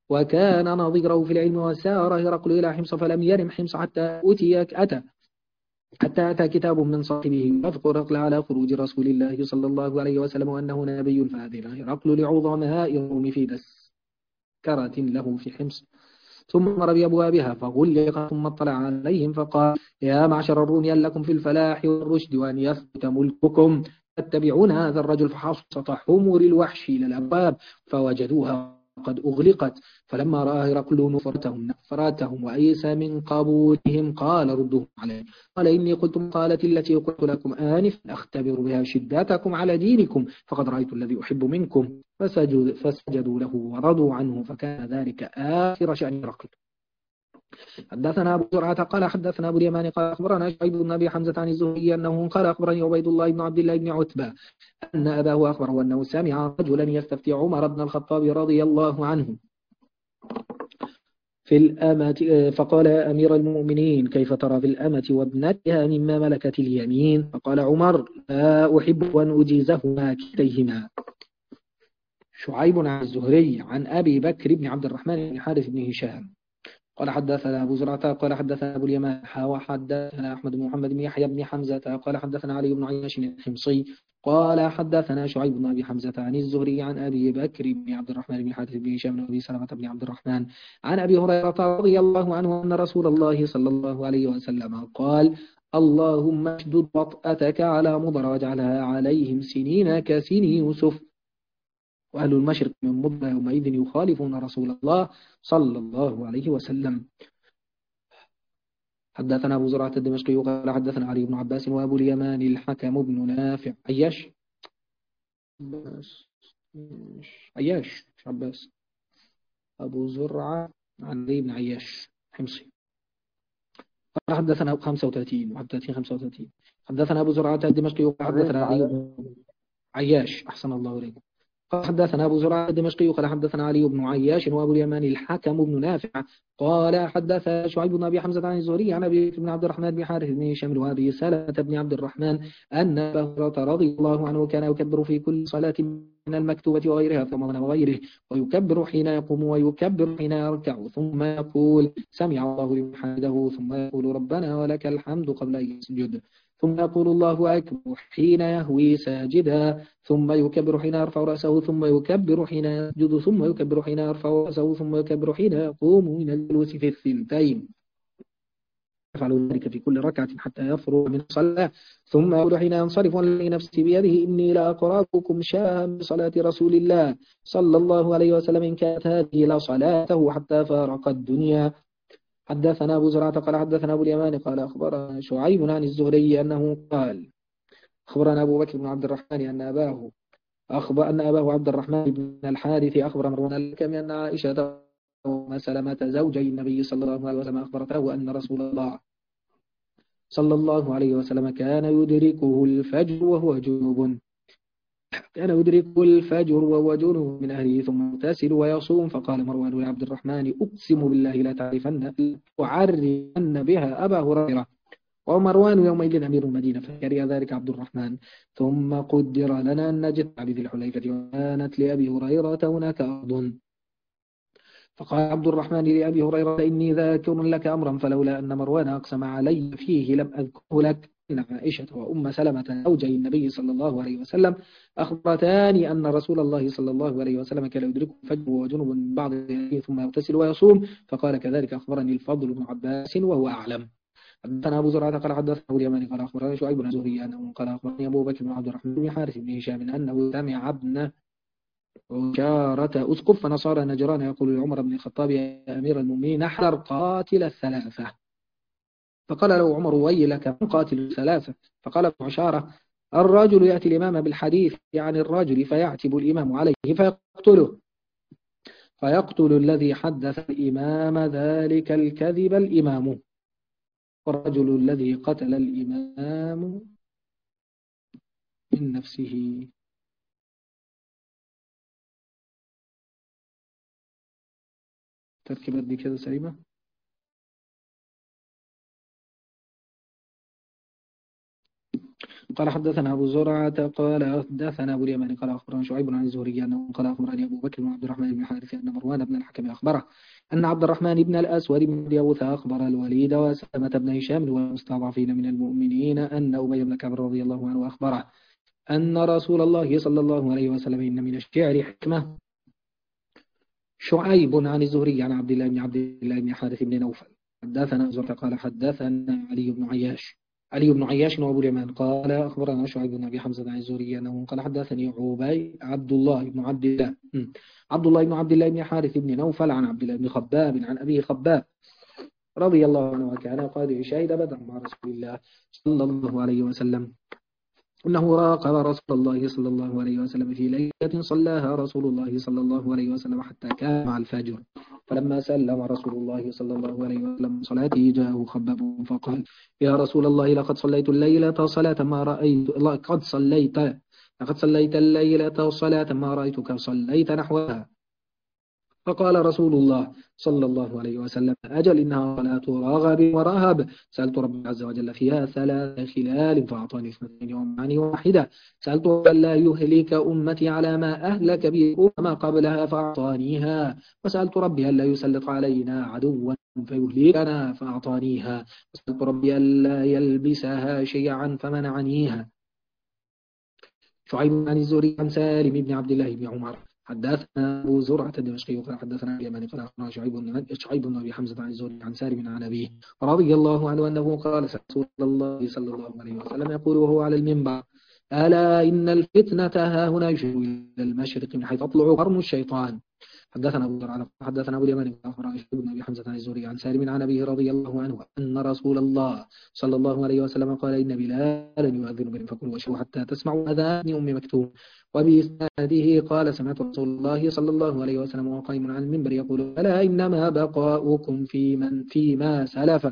وكان نظيره في العلم. وسار هرقل إلى حمص فلم يرم حمص حتى أتي أتى حتى أتى كتاب من صاحبه يذكر هرقل على خروج رسول الله صلى الله عليه وسلم وأنه نبي، فأذن هرقل لعظماء الروم في تذكرة له في حمص، ثم مر بأبوابها فغلق، ثم اطلع عليهم فقال: يا معشر الروم، هل لكم في الفلاح والرشد وأن يثبت ملككم؟ فاتبعون هذا الرجل. فحصت حمر الوحش إلى الأبواب فوجدوها قد أغلقت. فلما رأى هرقل نفرتهم نفراتهم وأيس من قبولهم قال: ردوهم عليه. قال: إني قلت مقالتي التي قلت لكم آنف أختبر بها شدتكم على دينكم، فقد رأيت الذي أحب منكم. فسجد فسجدوا له ورضوا عنه، فكان ذلك آخر شأن هرقل. حدثنا أبو زرعة قال حدثنا أبو اليمان قال أخبرنا شعيب بن أبي حمزة عن الزهري أنه قال أخبرني عبيد الله بن عبد الله بن عتبة أن أباه أخبره أنه سمع رجلا يستفتي عمر بن الخطاب رضي الله عنه في الأمة، فقال: يا أمير المؤمنين، كيف ترى في الأمة وابنتها مما ملكت اليمين؟ فقال عمر: لا أحب أن أجيزهما كليهما. شعيب عن الزهري عن أبي بكر بن عبد الرحمن بن حارث بن هشام قال حدثنا أبو زرعة قال حدثنا أبو اليمان وحدثنا أحمد بن محمد بن يحيى بن حمزة قال حدثنا علي بن عياش الحمصي قال حدثنا شعيب بن أبي حمزة عن الزهري عن أبي بكر بن عبد الرحمن بن حارث بن هشام بن أبي سلمة بن عبد الرحمن عن أبي هريرة رضي الله عنه أن رسول الله صلى الله عليه وسلم قال: اللهم اشدد وطأتك على مضر واجعلها عليهم سنين كسن يوسف. وأهل المشرق من مضر يومئذ يخالفون رسول الله صلى الله عليه وسلم. حدثنا أبو زرعة الدمشقي قال حدثنا علي بن عباس وأبو اليمان الحكم بن نافع عياش عياش مش عباس أبو زرعة عن علي بن عياش حمصي قال حدثنا خمسة وثلاثين وحدثنا خمسة وثلاثين حدثنا أبو زرعة الدمشقي قال حدثنا علي بن عياش أحسن الله إليكم قال حدثنا أبو زرعة الدمشقي قال حدثنا علي بن عياش وأبو اليمان الحكم بن نافع قال حدث شعيب بن أبي حمزة عن الزهري عن أبي بن عبد الرحمن بن حارث بن هشام وأبي سلمة بن عبد الرحمن أن أبا هريرة رضي الله عنه كان يكبر في كل صلاة من المكتوبة وغيرها ثم من وغيره، ويكبر حين يقوم ويكبر حين يركع، ثم يقول سمع الله لمن حمده، ثم يقول ربنا ولك الحمد قبل أن يسجد، ثم يقول الله أكبر حين يهوي ساجدا، ثم يكبر حين يرفع رأسه، ثم يكبر حين يسجد، ثم يكبر حين يرفع رأسه، ثم يكبر حين يقوم من الجلوس في الثنتين. يفعل ذلك في كل ركعة حتى يفرغ من الصلاة، ثم يقول حين ينصرف والذي نفسي بيده إني لأقرأكم شاها بصلاة رسول الله صلى الله عليه وسلم إن كانت هذه لصلاته حتى فارق الدنيا. حدثنا أبو زرعة قال حدثنا أبو اليمان قال أخبرنا شعيب عن الزهري أنه قال أخبرنا أبو بكر بن عبد الرحمن أن أباه أخبر أن أباه عبد الرحمن بن الحارث أخبر مروان الحكم أن عائشة وأم سلمة زوجي النبي صلى الله عليه وسلم أخبرته أن رسول الله صلى الله عليه وسلم كان يدركه الفجر وهو جنوب كان يدركه الفجر وهو جنوب من أهله ثم يغتسل ويصوم. فقال مروان لعبد الرحمن أقسم بالله لا تعرفن تعرفن بها أبا هريرة، ومروان يومئذ أمير المدينة فكره ذلك عبد الرحمن. ثم قدر لنا أن نجد بذي الحليفة وكانت لأبي هريرة هناك أرض. فقال عبد الرحمن لأبي هريرة إني ذاكر لك أمرا فلولا أن مروان أقسم علي فيه لم أذكره لك. إن عائشة وأم سلمة زوجي النبي صلى الله عليه وسلم أخبرتاني أن رسول الله صلى الله عليه وسلم كان يدركه الفجر وجنب من بعض أهله ثم يغتسل ويصوم. فقال كذلك أخبرني الفضل بن عباس وهو أعلم. حدثنا أبو زرعة قال حدثنا أبو اليماني قال أخبرني شعيب بن زهري أنه قال أخبرني أبو بكر بن عبد الرحمن بن حارث بن هشام أنه سمع ابن عشارة أسقف فنصارى نجران يقول لعمر بن الخطاب يا أمير المؤمنين احذر قاتل الثلاثة. فقال له عمر ويلك من قاتل الثلاثة؟ فقال ابن عشارة الرجل يأتي الإمام بالحديث عن الرجل فيعتب الإمام عليه فيقتله فيقتل الذي حدث الإمام ذلك الكذب الإمام، والرجل الذي قتل الإمام من نفسه. تركيبات دي كده سليمة. قال حدثنا أبو زرعة قال حدثنا أبو اليمان قال أخبرنا شعيب عن الزهري أنه قال أخبرني أبو بكر بن عبد الرحمن بن حارث أن مروان بن الحكم أخبره أن عبد الرحمن بن الأسود بن يوث أخبر الوليد وسلمة بن هشام والمستضعفين من المؤمنين أن أبي بن كعب رضي الله عنه أخبره أن رسول الله صلى الله عليه وسلم إن من الشعر حكمة. شعيب عن الزهري عن عبد الله بن عبد الله بن حارث بن نوفل حدثنا زرع قال حدثنا علي بن عياش علي بن عياش وأبو اليمان قال أخبرنا شعيب بن أبي حمزة عن الزهري أنه قال حدثني عبي عبد الله بن عبد الله عبد الله بن عبد الله بن حارث بن نوفل عن عبد الله بن خباب عن أبيه خباب رضي الله عنه وكان قد شهد بدرا مع رسول الله صلى الله عليه وسلم أنه راقب رسول الله صلى الله عليه وسلم في ليلة صلاها رسول الله صلى الله عليه وسلم حتى كان مع الفجر فلما سلم رسول الله صلى الله عليه وسلم صلاته جاءه خباب فقال يا رسول الله لقد صليت الليلة صلاة ما رأيت لقد صليت لقد صليت الليلة صلاة ما رأيتك صليت نحوها فقال رسول الله صلى الله عليه وسلم أجل إنها صلاة راغب ورهب سألت ربي عز وجل فيها ثلاث خلال فأعطاني اثنتين ومعني واحدة سألت أن لا يهلك أمتي على ما أهلك به ما قبلها فأعطانيها وسألت ربي أن لا يسلط علينا عدوا فيهلكنا فأعطانيها وسألت ربي أن لا يلبسها شيعا فمنعنيها. شعيب عن الزهري عن سالم بن عبد الله بن عمر حدثنا أبو زرعة الدمشقي قال حدثنا اليماني قال أخبرنا شعيب بن شعيب بن أبي حمزة عن الزهري عن سالم عن أبيه رضي الله عنه أنه قال رسول الله صلى الله عليه وسلم يقول وهو على المنبر ألا إن الفتنة ها هنا يشير إلى المشرق من حيث أطلع قرن الشيطان. حدثنا أبو زرعة حدثنا أبو اليماني قال أخبرنا شعيب بن أبي حمزة عن الزهري عن سالم عن أبيه رضي الله عنه أن رسول الله صلى الله عليه وسلم قال إن بلالا يؤذن بهم فكلوا واشربوا حتى تسمعوا أذان أم مكتوم. وبإسناده قال سمعت رسول الله صلى الله عليه وسلم وقائم عن المنبر يقول ألا إنما بقاؤكم في من فيما سلف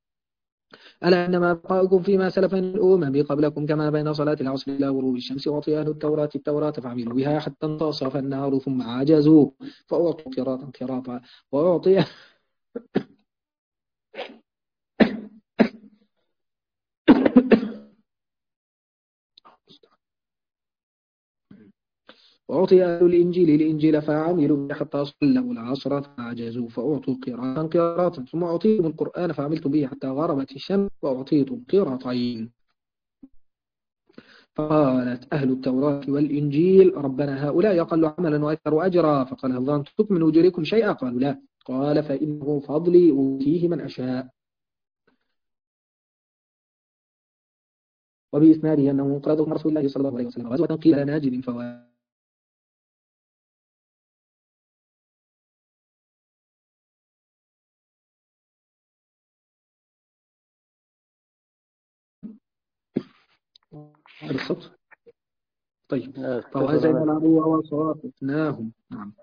ألا إنما بقاؤكم فيما سلف من الأمم قبلكم كما بين صلاة العصر إلى غروب الشمس وأعطي أهل التوراة التوراة فعملوا بها حتى انتصف النهار ثم عجزوا فأعطوا قراطا قراطا وأعطي وأعطي أهل الإنجيل الإنجيل فعملوا حتى صلوا العصر فعجزوا فأعطوا قراطا قراطا ثم أعطيتم القرآن فعملتم به حتى غربت الشمس وأعطيتم قراطين. فقالت أهل التوراة والإنجيل ربنا هؤلاء يقل عملا وأكثر أجرا. فقال هل ظننتم من أجوركم شيئا قالوا لا. قال فإنه فضلي أوتيه من أشاء. وبإسناده أنه قال رسول الله صلى الله عليه وسلم غزوة قيل ناجد فوائد الصوت طيب فوازن العدو وصافتناهم. نعم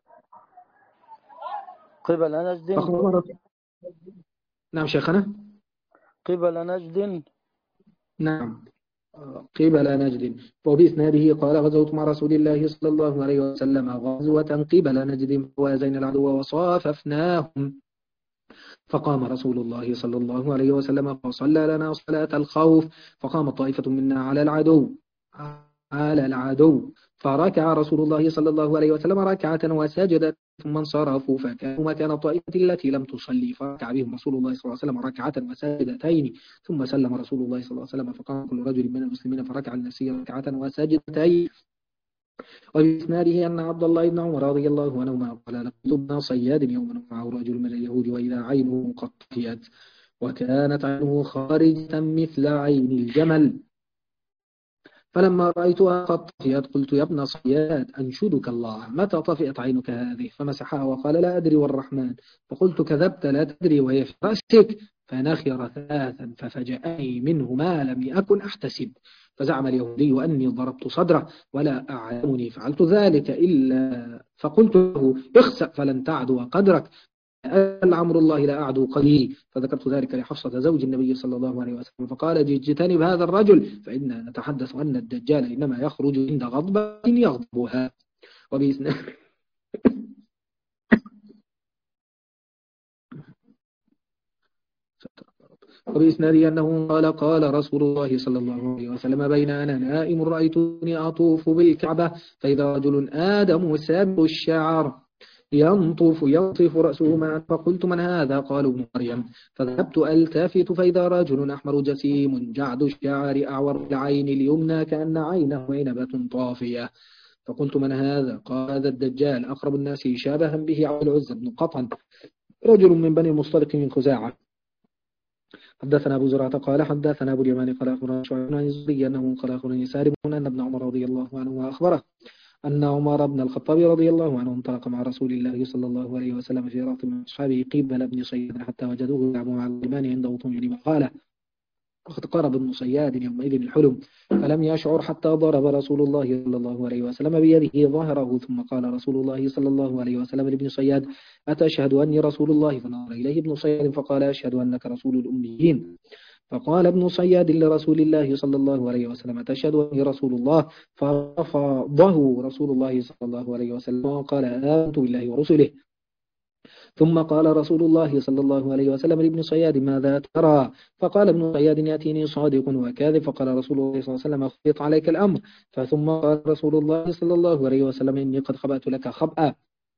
قبل نجد نعم شيخنا قبل نجد نعم قبل نجد. وبإسناده قال غزوت مع رسول الله صلى الله عليه وسلم غزوة قبل نجد فوازن العدو وصاففناهم. فقام رسول الله صلى الله عليه وسلم فصلى لنا صلاة الخوف فقام طائفة منا على العدو على العدو فركع رسول الله صلى الله عليه وسلم ركعة وسجد ثم انصرفوا فكانوا مكان الطائفة التي لم تصلي فركع بهم رسول الله صلى الله عليه وسلم ركعة وسجدتين ثم سلم رسول الله صلى الله عليه وسلم فقام كل رجل من المسلمين فركع لنفسه ركعة وسجدتين. وبإسناده أن عبد الله بن عمر رضي الله عنهما قال لقد ابن صياد يوما معه رجل من اليهود وإذا عينه قد طفئت وكانت عينه خارجة مثل عين الجمل فلما رأيتها قد طفئت قلت يا ابن صياد أنشدك الله متى طفئت عينك هذه فمسحها وقال لا أدري والرحمن فقلت كذبت لا تدري وهي في رأسك فنخر ثلاثا ففجأني منه ما لم أكن أحتسب فزعم اليهودي أني ضربت صدره ولا أعلمني فعلت ذلك إلا فقلت له اخسأ فلن تعدو قدرك العمر الله لا أعدو قديري فذكرت ذلك لحفصة زوج النبي صلى الله عليه وسلم فقال اجتنب هذا الرجل فإننا نتحدث أن الدجال إنما يخرج عند غضبة يغضبها. وبإذن وبإسناده أنه قال قال رسول الله صلى الله عليه وسلم بين أنا نائم رأيتني أطوف بالكعبة فإذا رجل آدم سابق الشعر ينطف ينطف رأسه معا فقلت من هذا؟ قالوا ابن مريم. فذهبت ألتافت فإذا رجل أحمر جسيم جعد الشعر أعور العين اليمنى كأن عينه عنبة طافية. فقلت من هذا؟ قال هذا الدجال أقرب الناس شابها به عبد العزة بن قطن رجل من بني المصطلق من خزاعة. حدثنا أبو زرعة قال حدثنا أبو اليمان قال أخبرنا شعيب عن الزهري أنه قال أخبرني سالم أن ابن عمر رضي الله عنه أخبره أن عمر بن الخطاب رضي الله عنه انطلق مع رسول الله صلى الله عليه وسلم في رهط من أصحابه قبل ابن صياد حتى وجدوه يلعب مع الغلمان عند وطن مقالة. وقد قرب ابن صياد يومئذ الحلم فلم يشعر حتى ضرب رسول الله صلى الله عليه وسلم بيده ظهره ثم قال رسول الله صلى الله عليه وسلم لابن صياد أتشهد أني رسول الله؟ فنظر إليه ابن صياد فقال أشهد أنك رسول الأميين. فقال ابن صياد لرسول الله صلى الله عليه وسلم تشهد أني رسول الله؟ فرفضه رسول الله صلى الله عليه وسلم وقال آمنت بالله ورسله. ثم قال رسول الله صلى الله عليه وسلم لابن صياد ماذا ترى؟ فقال ابن صياد يأتيني صادق وكاذب. فقال رسول الله صلى الله عليه وسلم خفض عليك الأمر. فثم قال رسول الله صلى الله عليه وسلم إني قد خبأت لك خبأ.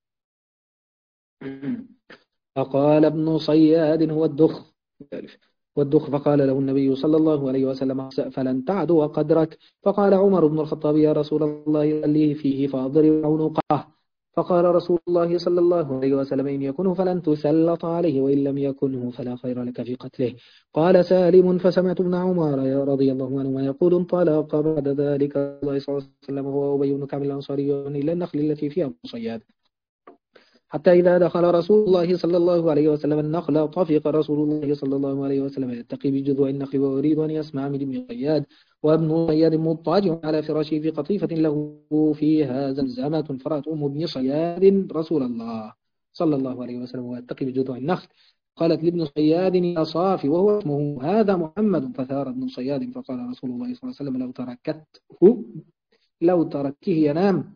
فقال ابن صياد هو الدخ والدخ. فقال له النبي صلى الله عليه وسلم فلن تعدو قدرك. فقال عمر بن الخطاب يا رسول الله لي فيه فأضرب عنقه. فقال رسول الله صلى الله عليه وسلم إن يكنه فلن تسلط عليه وإن لم يكنه فلا خير لك في قتله. قال سالم فسمعت ابن عمر رضي الله عنه يقول انطلق بعد ذلك الله صلى الله عليه وسلم هو أبي بن كعب الأنصاري إلى النخل التي فيها ابن صياد حتى إذا دخل رسول الله صلى الله عليه وسلم النخل طفق رسول الله صلى الله عليه وسلم يتقي بجذوع النخل ويريد أن يسمع من ابن صياد وابن صياد مضطجع على فراشه في قطيفة له فيها زمزمة فرأت أم ابن صياد رسول الله صلى الله عليه وسلم ويتقي بجذوع النخل قالت لابن صياد يا صافي وهو اسمه هذا محمد. فثار ابن صياد فقال رسول الله صلى الله عليه وسلم لو تركته لو تركته ينام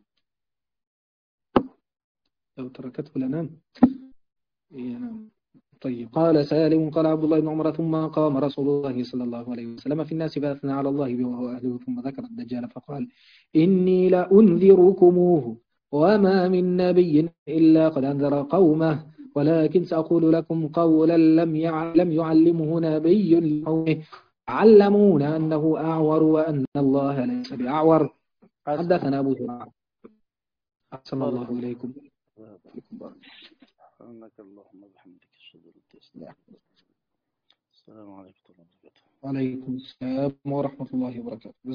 لو تركته لنام ينام. طيب. قال سالم قال عبد الله بن عمر ثم قام رسول الله صلى الله عليه وسلم في الناس فأثنى على الله به وهو أهله ثم ذكر الدجال فقال إني لأنذركموه وما من نبي إلا قد أنذر قومه ولكن سأقول لكم قولا لم يعلم يعلمه نبي لقومه علمون أنه أعور وأن الله ليس بأعور. حدثنا أبو زرعة أحسن الله إليكم. سبحانك اللهم وبحمدك اشهد ان لا اله الا انت. السلام عليكم ورحمه الله وبركاته. وعليكم السلام ورحمة الله وبركاته.